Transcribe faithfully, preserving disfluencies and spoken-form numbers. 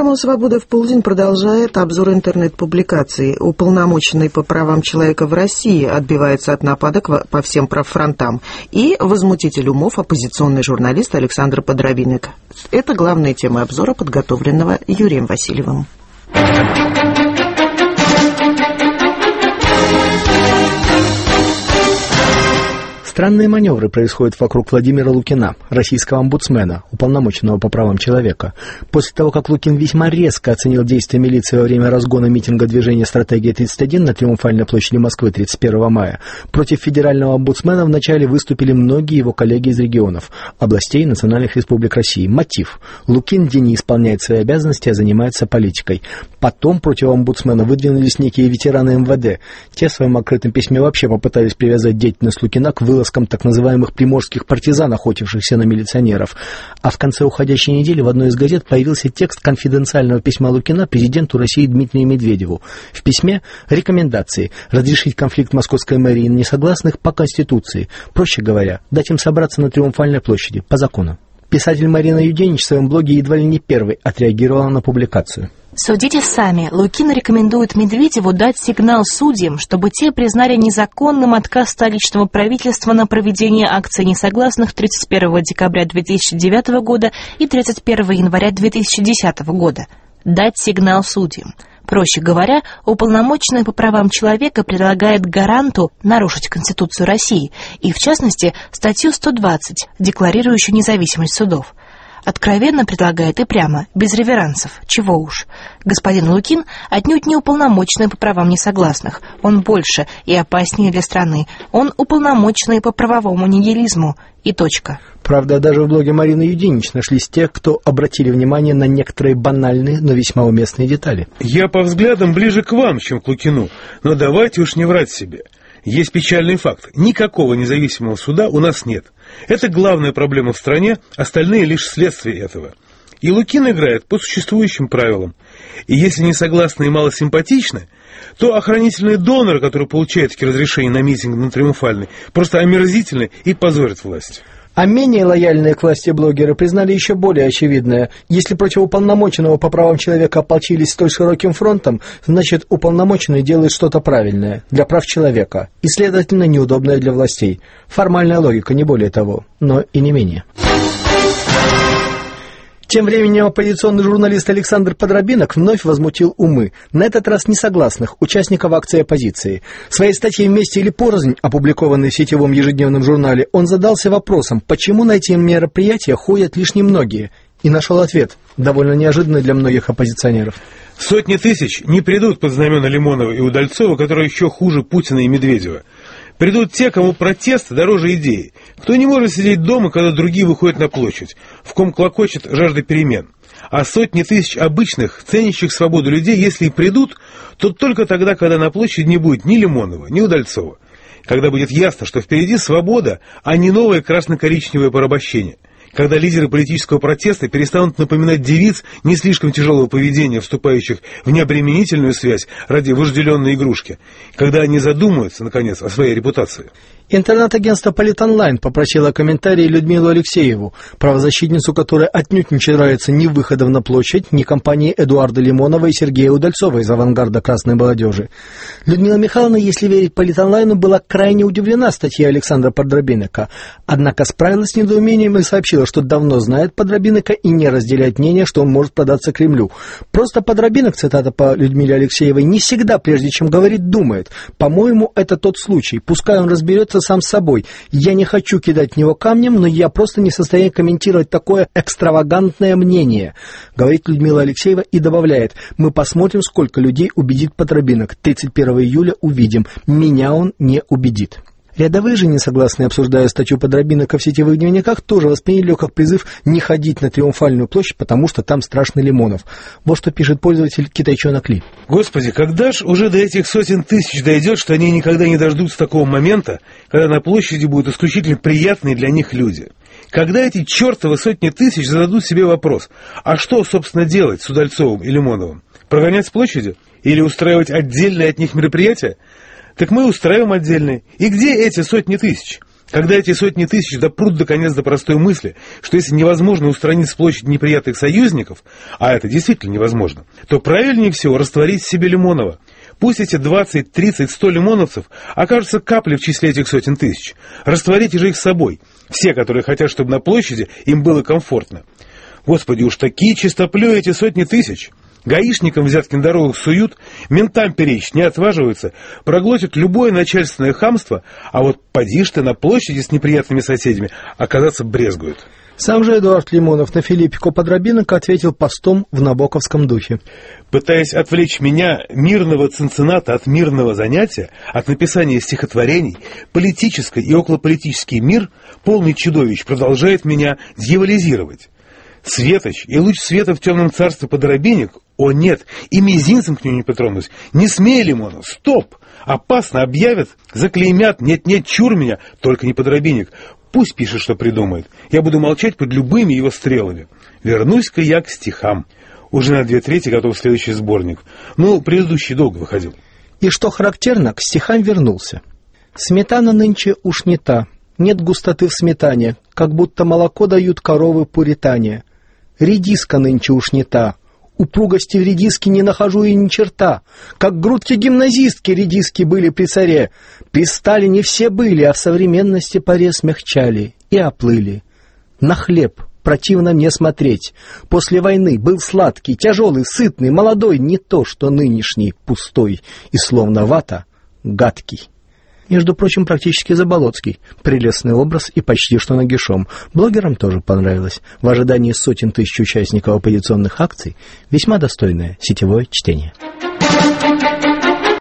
Программу «Свобода в полдень» продолжает обзор интернет-публикаций. Уполномоченный по правам человека в России отбивается от нападок по всем фронтам. И возмутитель умов оппозиционный журналист Александр Подробинок. Это главные темы обзора, подготовленного Юрием Васильевым. Странные маневры происходят вокруг Владимира Лукина, российского омбудсмена, уполномоченного по правам человека. После того, как Лукин весьма резко оценил действия милиции во время разгона митинга движения «Стратегия тридцать один» на Триумфальной площади Москвы тридцать первого мая, против федерального омбудсмена вначале выступили многие его коллеги из регионов, областей и национальных республик России. Мотив: Лукин, где не исполняет свои обязанности, а занимается политикой. Потом против омбудсмена выдвинулись некие ветераны эм вэ дэ. Те в своем открытом письме вообще попытались привязать деятельность Лукина к вылазкам так называемых приморских партизан, охотившихся на милиционеров. А в конце уходящей недели в одной из газет появился текст конфиденциального письма Лукина президенту России Дмитрию Медведеву. В письме рекомендации разрешить конфликт московской мэрии несогласных по Конституции. Проще говоря, дать им собраться на Триумфальной площади по закону. Писатель Марина Юденич в своем блоге едва ли не первой отреагировала на публикацию. Судите сами. Лукин рекомендует Медведеву дать сигнал судьям, чтобы те признали незаконным отказ столичного правительства на проведение акции несогласных тридцать первого декабря две тысячи девятого года и тридцать первого января две тысячи десятого года. Дать сигнал судьям. Проще говоря, уполномоченный по правам человека предлагает гаранту нарушить Конституцию России и, в частности, статью сто двадцать, декларирующую независимость судов. Откровенно предлагает и прямо, без реверансов, чего уж. Господин Лукин отнюдь не уполномоченный по правам несогласных. Он больше и опаснее для страны. Он уполномоченный по правовому нигилизму. И точка. Правда, даже в блоге Марины Юденич нашлись те, кто обратили внимание на некоторые банальные, но весьма уместные детали. Я по взглядам ближе к вам, чем к Лукину. Но давайте уж не врать себе. Есть печальный факт. Никакого независимого суда у нас нет. Это главная проблема в стране, остальные лишь следствие этого. И Лукин играет по существующим правилам. И если не согласны и малосимпатичны, то охранительный донор, который получает такие разрешения на митинг на Триумфальной, просто омерзительный и позорит власть. А менее лояльные к власти блогеры признали еще более очевидное. Если против уполномоченного по правам человека ополчились столь широким фронтом, значит, уполномоченный делает что-то правильное для прав человека и, следовательно, неудобное для властей. Формальная логика, не более того, но и не менее. Тем временем оппозиционный журналист Александр Подробинок вновь возмутил умы, на этот раз несогласных, участников акции оппозиции. В своей статье «Вместе или порознь», опубликованной в сетевом ежедневном журнале, он задался вопросом, почему на эти мероприятия ходят лишь немногие, и нашел ответ, довольно неожиданный для многих оппозиционеров. Сотни тысяч не придут под знамена Лимонова и Удальцова, которые еще хуже Путина и Медведева. Придут те, кому протест дороже идеи, кто не может сидеть дома, когда другие выходят на площадь, в ком клокочет жажда перемен. А сотни тысяч обычных, ценящих свободу людей, если и придут, то только тогда, когда на площади не будет ни Лимонова, ни Удальцова. Когда будет ясно, что впереди свобода, а не новое красно-коричневое порабощение. Когда лидеры политического протеста перестанут напоминать девиц не слишком тяжелого поведения, вступающих в необременительную связь ради вожделенной игрушки. Когда они задумаются, наконец, о своей репутации. Интернет-агентство «Политонлайн» попросило комментарии Людмилу Алексееву, правозащитницу, которая отнюдь не чурается ни выходов на площадь, ни компании Эдуарда Лимонова и Сергея Удальцова из авангарда красной молодежи. Людмила Михайловна, если верить «Политонлайну», была крайне удивлена статьей Александра Подробинека, однако справилась с недоумением и сообщила, что давно знает Подробинека и не разделяет мнение, что он может податься Кремлю. Просто Подробинек, цитата по Людмиле Алексеевой, не всегда, прежде чем говорит, думает. По-моему, это тот случай. Пускай он разберется сам с собой. Я не хочу кидать в него камнем, но я просто не в состоянии комментировать такое экстравагантное мнение, говорит Людмила Алексеева и добавляет: мы посмотрим, сколько людей убедит Подробинок. тридцать первого июля увидим. Меня он не убедит. Рядовые же несогласные, обсуждая статью Подробинека в сетевых дневниках, тоже восприняли ее как призыв не ходить на Триумфальную площадь, потому что там страшный Лимонов. Вот что пишет пользователь Китайчонок Ли. Господи, когда ж уже до этих сотен тысяч дойдет, что они никогда не дождутся такого момента, когда на площади будут исключительно приятные для них люди? Когда эти чертовы сотни тысяч зададут себе вопрос, а что, собственно, делать с Удальцовым и Лимоновым? Прогонять с площади? Или устраивать отдельные от них мероприятия? Так мы устраиваем отдельные. И где эти сотни тысяч? Когда эти сотни тысяч допрут наконец до простой мысли, что если невозможно устранить с площади неприятных союзников, а это действительно невозможно, то правильнее всего растворить в себе Лимонова. Пусть эти двадцать, тридцать, сто лимоновцев окажутся каплей в числе этих сотен тысяч. Растворите же их с собой. Все, которые хотят, чтобы на площади им было комфортно. Господи, уж такие чистоплюи эти сотни тысяч. Гаишникам взятки на дорогах суют, ментам перечь не отваживаются, проглотят любое начальственное хамство, а вот поди ж ты на площади с неприятными соседями, оказаться брезгуют. Сам же Эдуард Лимонов на Филиппику Подробиненко ответил постом в набоковском духе. Пытаясь отвлечь меня, мирного цинцината, от мирного занятия, от написания стихотворений, политический и околополитический мир, полный чудовищ, продолжает меня дьяволизировать. Светоч и луч света в темном царстве Подробинник, о нет, и мизинцем к нему не притронусь. Не смей, Лимонов, стоп! Опасно, объявят, заклеймят, нет-нет, чур меня, только не Подробинник. Пусть пишет, что придумает. Я буду молчать под любыми его стрелами. Вернусь-ка я к стихам. Уже на две трети готов следующий сборник. Ну, предыдущий долго выходил. И что характерно, к стихам вернулся. Сметана нынче уж не та. Нет густоты в сметане, как будто молоко дают коровы пуритане. Редиска нынче уж не та. Упругости в редиске не нахожу и ни черта. Как грудки гимназистки редиски были при царе. При Сталине все были, а в современности поре смягчали и оплыли. На хлеб противно мне смотреть. После войны был сладкий, тяжелый, сытный, молодой, не то, что нынешний, пустой и словно вата, гадкий. Между прочим, практически Заболоцкий. Прелестный образ и почти что нагишом. Блогерам тоже понравилось. В ожидании сотен тысяч участников оппозиционных акций весьма достойное сетевое чтение.